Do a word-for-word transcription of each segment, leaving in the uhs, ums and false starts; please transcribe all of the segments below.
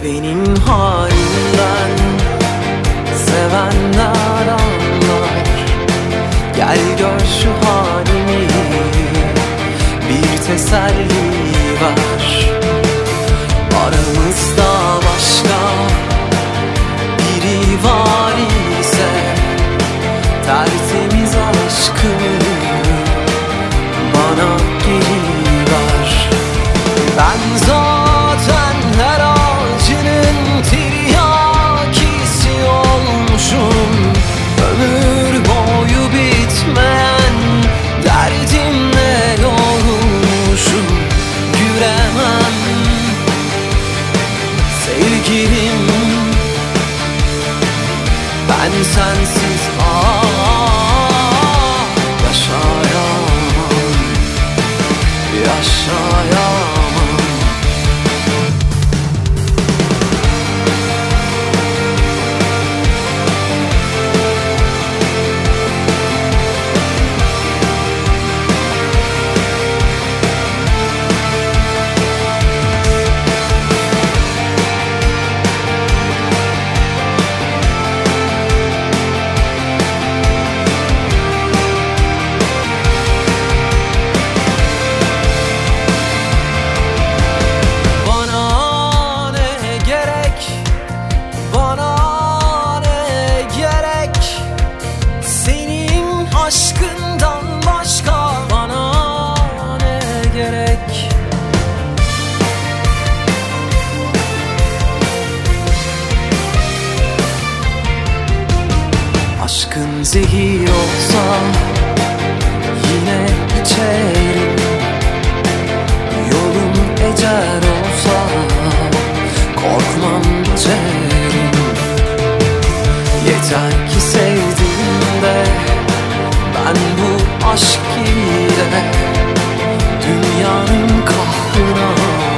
Benim halimden sevenler anlar. Gel gör şu halimi, bir teselli ver. Aramızda başka biri var ise tertemiz aşkını bana geri ver. Ben zaten her ağacının tiryakisi olmuşum. Ömür boyu bitmeyen derdimle yorulmuşum. Güremem sevgilim, ben sensiz ah yaşayamam, yaşayamam. Aşkından başka bana ne gerek? Aşkın zehir olsa yine içerim. Yolun ecel olsa korkmam geçerim. Yeter ki sevdiğimde ben bu aşk ile dünyanın kahrına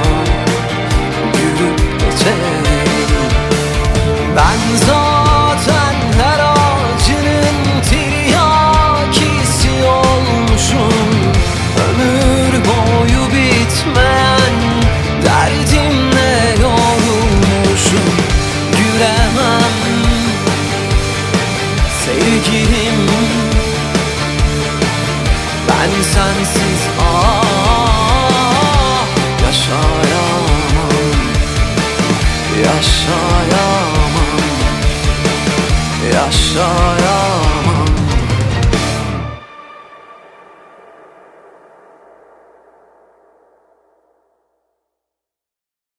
gülüp geçerim. Ben zaten her ağacının tiryakisi olmuşum. Ömür boyu bitmeyen derdimle yorulmuşum. Güremem sevgilim, ben sensiz ah yaşayamam, yaşayamam, yaşayamam.